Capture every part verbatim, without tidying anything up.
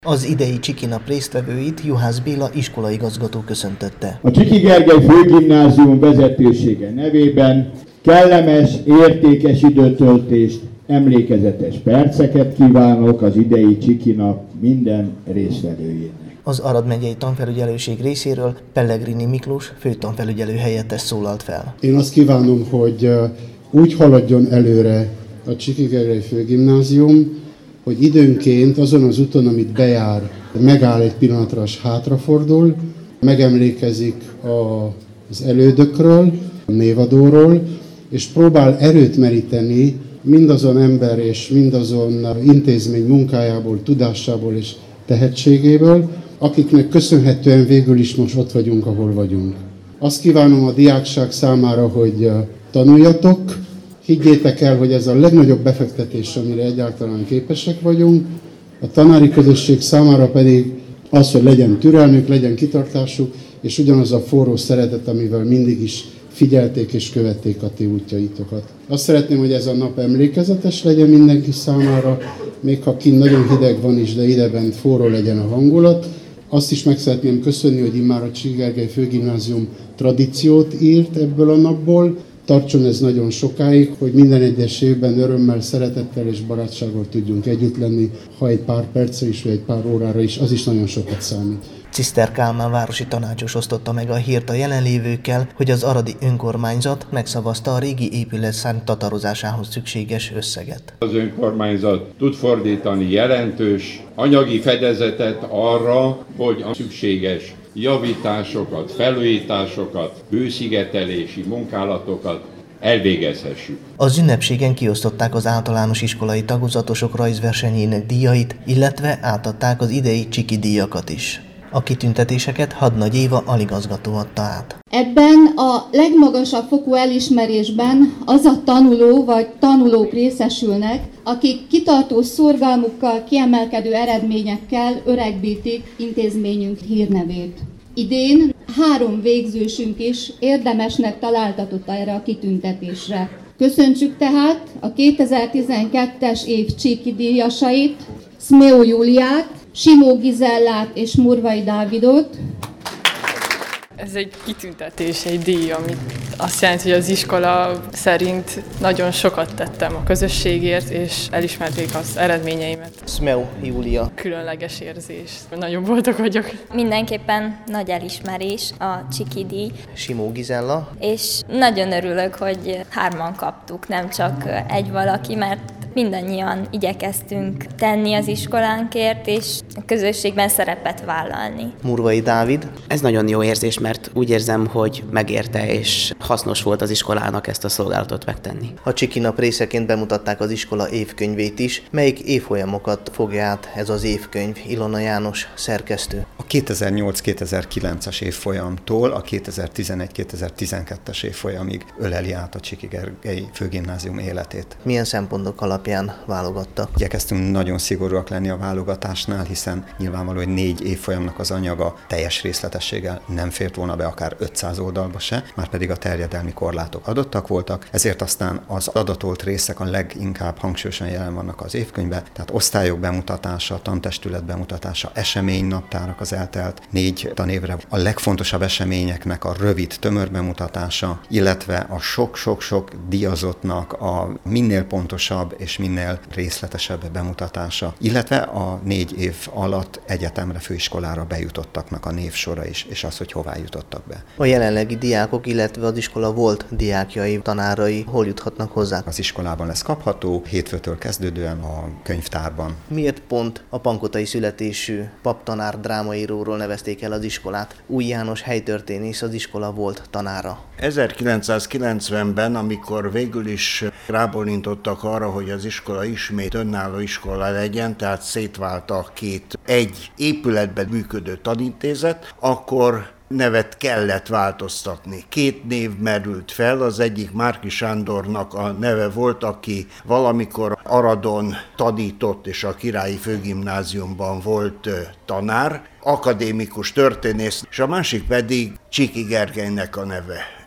Az idei Csiki Nap résztvevőit Juhász Béla iskolaigazgató köszöntötte. A Csiki Gergely Főgimnázium vezetősége nevében kellemes, értékes időtöltést, emlékezetes perceket kívánok az idei Csiki Nap minden résztvevőjének. Az Arad megyei tanfelügyelőség részéről Pellegrini Miklós főtanfelügyelő helyettes szólalt fel. Én azt kívánom, hogy úgy haladjon előre a Csiki Gergely Főgimnázium, hogy időnként azon az úton, amit bejár, megáll egy pillanatra, és hátrafordul, megemlékezik az elődökről, a névadóról, és próbál erőt meríteni mindazon ember és mindazon intézmény munkájából, tudásából és tehetségéből, akiknek köszönhetően végül is most ott vagyunk, ahol vagyunk. Azt kívánom a diákság számára, hogy tanuljatok, higgyétek el, hogy ez a legnagyobb befektetés, amire egyáltalán képesek vagyunk, a tanári közösség számára pedig az, hogy legyen türelmük, legyen kitartásuk, és ugyanaz a forró szeretet, amivel mindig is figyelték és követték a ti útjaitokat. Azt szeretném, hogy ez a nap emlékezetes legyen mindenki számára, még ha kint nagyon hideg van is, de idebent forró legyen a hangulat. Azt is meg szeretném köszönni, hogy immár a Csiki Gergely Főgimnázium tradíciót írt ebből a napból. Tartson ez nagyon sokáig, hogy minden egyes évben örömmel, szeretettel és barátsággal tudjunk együtt lenni, ha egy pár percre is, vagy egy pár órára is, az is nagyon sokat számít. Ciszter Kálmán városi tanácsos osztotta meg a hírt a jelenlévőkkel, hogy az aradi önkormányzat megszavazta a régi épületszárny tatarozásához szükséges összeget. Az önkormányzat tud fordítani jelentős anyagi fedezetet arra, hogy a szükséges javításokat, felújításokat, hőszigetelési munkálatokat elvégezhessük. Az ünnepségen kiosztották az általános iskolai tagozatosok rajzversenyének díjait, illetve átadták az idei Csiki díjakat is. A kitüntetéseket Hadnagy Éva aligazgató adta át. Ebben a legmagasabb fokú elismerésben az a tanuló vagy tanulók részesülnek, akik kitartó szorgalmukkal, kiemelkedő eredményekkel öregbítik intézményünk hírnevét. Idén három végzősünk is érdemesnek találtatott erre a kitüntetésre. Köszöntsük tehát a kétezer-tizenkettes év Csiki díjasait, Szmeó Júliát, Simó Gizellát és Murvai Dávidot. Ez egy kitüntetés, egy díj, ami azt jelenti, hogy az iskola szerint nagyon sokat tettem a közösségért, és elismerték az eredményeimet. Szmeó Júlia. Különleges érzés. Nagyon boldog vagyok. Mindenképpen nagy elismerés a Csiki díj. Simó Gizella. És nagyon örülök, hogy hárman kaptuk, nem csak egy valaki, mert mindannyian igyekeztünk tenni az iskolánkért, és a közösségben szerepet vállalni. Murvai Dávid. Ez nagyon jó érzés, mert úgy érzem, hogy megérte és hasznos volt az iskolának ezt a szolgálatot megtenni. A Csiki Nap részeként bemutatták az iskola évkönyvét is, melyik évfolyamokat fogja át ez az évkönyv. Ilona János, szerkesztő. A kétezer-nyolc kétezer-kilences évfolyamtól a kétezer-tizenegy kétezer-tizenkettes évfolyamig öleli át a Csiki Gergely Főgimnázium életét. Milyen szempontok alapján válogattak? Igyekeztünk nagyon szigorúak lenni a válogatásnál, hiszen nyilvánvaló, hogy négy évfolyamnak az anyaga teljes részletességgel nem fért volna be akár ötszáz oldalba se, már pedig a terjedelmi korlátok adottak voltak, ezért aztán az adatolt részek a leginkább hangsúlyosan jelen vannak az évkönyvben, tehát osztályok bemutatása, tantestület bemutatása, eseménynaptárak az eltelt négy tanévre, a legfontosabb eseményeknek a rövid, tömör bemutatása, illetve a sok-sok-sok díjazottnak a minél pontosabb és minél részletesebb bemutatása, illetve a négy év alatt egyetemre, főiskolára bejutottaknak a névsora is, és az, hogy hová jutottak be. A jelenlegi diákok, illetve az iskola volt diákjai, tanárai hol juthatnak hozzá? Az iskolában lesz kapható, hétfőtől kezdődően a könyvtárban. Miért pont a pankotai születésű paptanár drámaíróról nevezték el az iskolát? Új János helytörténész az iskola volt tanára. ezerkilencszázkilencvenben, amikor végül is rábólintottak arra, hogy az iskola ismét önálló iskola legyen, tehát szétvált a két egy épületben működő tanintézet, akkor nevet kellett változtatni. Két név merült fel, az egyik Márki Sándornak a neve volt, aki valamikor Aradon tanított, és a Királyi Főgimnáziumban volt tanár, akadémikus történész, és a másik pedig Csiki Gergelynek a neve.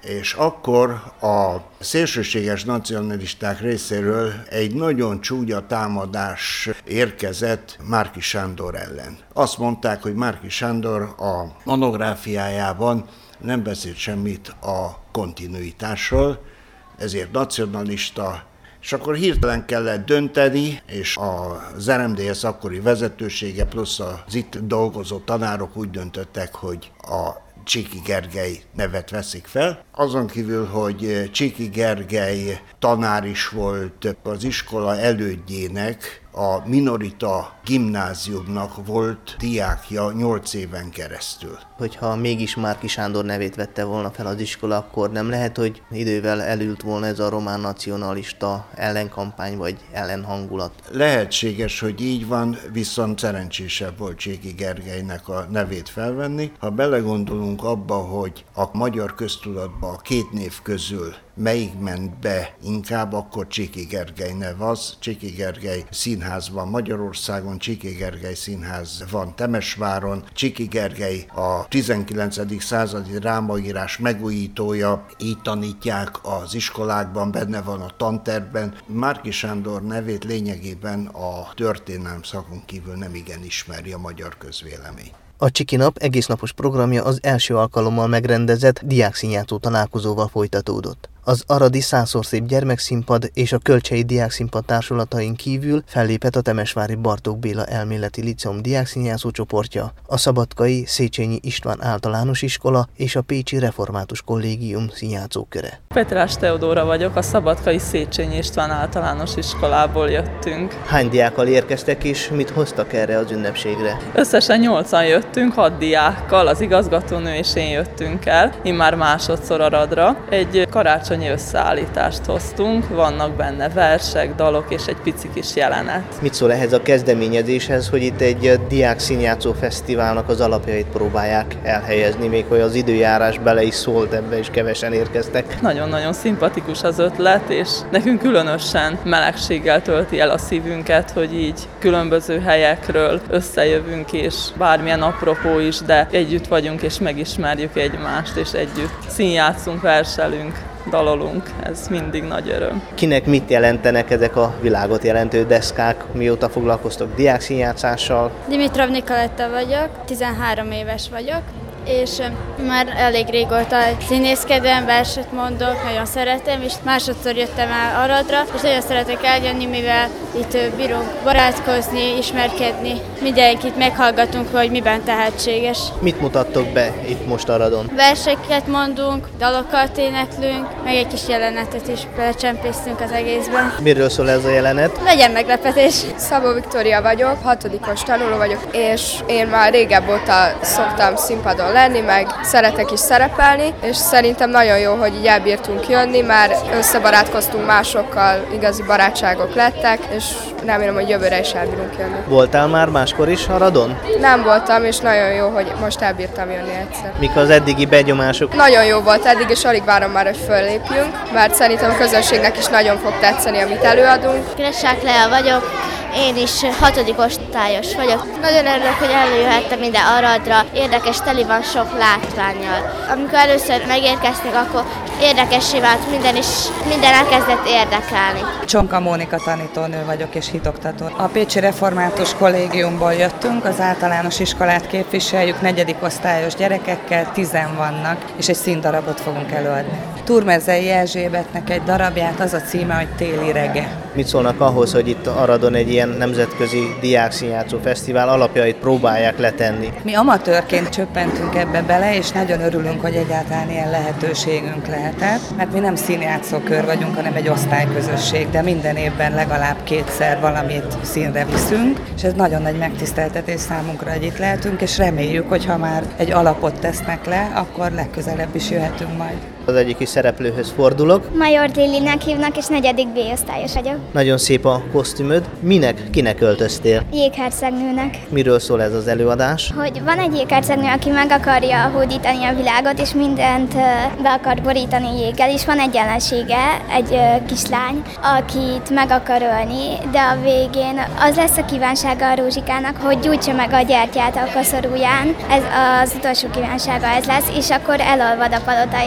és akkor a szélsőséges nacionalisták részéről egy nagyon csúnya támadás érkezett Márki Sándor ellen. Azt mondták, hogy Márki Sándor a monográfiájában nem beszélt semmit a kontinuitásról, ezért nacionalista, és akkor hirtelen kellett dönteni, és az er em dé es akkori vezetősége plusz az itt dolgozó tanárok úgy döntöttek, hogy a Csíky Gergely nevet veszik fel. Azon kívül, hogy Csíky Gergely tanár is volt, az iskola elődjének, a Minorita gimnáziumnak volt diákja nyolc éven keresztül. Hogyha mégis Márki Sándor nevét vette volna fel az iskola, akkor nem lehet, hogy idővel elült volna ez a román nacionalista ellenkampány vagy ellenhangulat? Lehetséges, hogy így van, viszont szerencsésebb volt Csíky Gergelynek a nevét felvenni. Ha belegondolunk abba, hogy a magyar köztudatban a két név közül melyik ment be inkább, akkor Csíky Gergely nev az. Csíky Gergely színház van Magyarországon, Csíky Gergely színház van Temesváron, Csíky Gergely a tizenkilencedik századi drámaírás megújítója, így tanítják az iskolákban, benne van a tantervben. Márki Sándor nevét lényegében a történelem szakon kívül nem igen ismeri a magyar közvélemény. A Csiki Nap egésznapos programja az első alkalommal megrendezett diákszínjátszó találkozóval folytatódott. Az aradi Százszor Szép Gyermekszínpad és a Kölcsei Diákszínpad társulatain kívül fellépett a temesvári Bartók Béla Elméleti Liceum diákszínjátszó csoportja, a szabadkai Széchenyi István Általános Iskola és a Pécsi Református Kollégium színjátszóköre. Petrás Teodóra vagyok, a szabadkai Széchenyi István Általános Iskolából jöttünk. Hány diákkal érkeztek és mit hoztak erre az ünnepségre? Összesen nyolcan jöttünk, hat diákkal, az igazgatónő és én jöttünk el, immár másodszor Aradra. Egy karácsony összeállítást hoztunk, vannak benne versek, dalok és egy pici kis jelenet. Mit szól ehhez a kezdeményezéshez, hogy itt egy diák színjátszó fesztiválnak az alapjait próbálják elhelyezni, még hogy az időjárás bele is szólt ebbe, és kevesen érkeztek? Nagyon-nagyon szimpatikus az ötlet, és nekünk különösen melegséggel tölti el a szívünket, hogy így különböző helyekről összejövünk, és bármilyen apropó is, de együtt vagyunk, és megismerjük egymást, és együtt színjátszunk, verselünk, dalolunk, ez mindig nagy öröm. Kinek mit jelentenek ezek a világot jelentő deszkák, mióta foglalkoztok diákszínjátszással? Dimitrov Nikoletta vagyok, tizenhárom éves vagyok, és már elég régóta színészkedem, verset mondok, nagyon szeretem, és másodszor jöttem el Aradra, és nagyon szeretek eljönni, mivel itt bírunk barátkozni, ismerkedni, mindenkit meghallgatunk, hogy miben tehetséges. Mit mutattok be itt most Aradon? Verseket mondunk, dalokat éneklünk, meg egy kis jelenetet is belecsempésztünk az egészben. Miről szól ez a jelenet? Legyen meglepetés! Szabó Viktória vagyok, hatodikos tanuló vagyok, és én már régebb óta szoktam színpadon lenni, meg szeretek is szerepelni, és szerintem nagyon jó, hogy így elbírtunk jönni, már összebarátkoztunk másokkal, igazi barátságok lettek, és remélem, hogy jövőre is elbírunk jönni. Voltál már máskor is Aradon? Nem voltam, és nagyon jó, hogy most elbírtam jönni egyszer. Mik az eddigi benyomások? Nagyon jó volt eddig, és alig várom már, hogy föllépjünk, mert szerintem a közönségnek is nagyon fog tetszeni, amit előadunk. Gressák Lea vagyok, én is hatodik osztályos vagyok. Nagyon örülök, hogy előjöhettem ide Aradra, érdekes, teli van sok látvánnyal. Amikor először megérkeztünk, akkor érdekessé vált minden, és minden elkezdett érdekelni. Csonka Mónika tanítónő vagyok és hitoktató. A Pécsi Református Kollégiumból jöttünk, az általános iskolát képviseljük, negyedik osztályos gyerekekkel, tizen vannak, és egy színdarabot fogunk előadni. Turmezei Erzsébetnek egy darabját, az a címe, hogy Téli rege. Mit szólnak ahhoz, hogy itt Aradon egy ilyen nemzetközi diákszínjátszó fesztivál alapjait próbálják letenni? Mi amatőrként csöppentünk ebbe bele, és nagyon örülünk, hogy egyáltalán ilyen lehetőségünk lehetett, mert mi nem színjátszókör vagyunk, hanem egy osztályközösség, de minden évben legalább kétszer valamit színre viszünk, és ez nagyon nagy megtiszteltetés számunkra, hogy itt lehetünk, és reméljük, hogy ha már egy alapot tesznek le, akkor legközelebb is jöhetünk majd. Az egyik is szereplőhöz fordulok. Major Dillinek hívnak, és negyedik B-osztályos vagyok. Nagyon szép a kosztümöd. Minek, kinek öltöztél? Jéghercegnőnek. Miről szól ez az előadás? Hogy van egy jéghercegnő, aki meg akarja hódítani a világot, és mindent be akar borítani jéggel, és van egy ellensége, egy kislány, akit meg akar ölni, de a végén az lesz a kívánsága a Rózsikának, hogy gyújtsa meg a gyertyát a koszorúján. Ez az utolsó kívánsága ez lesz, és akkor elolvad a palota is.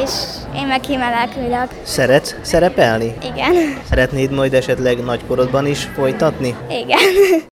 Én meg kimelekülök. Szeretsz szerepelni? Igen. Szeretnéd majd esetleg nagykorodban is folytatni? Igen.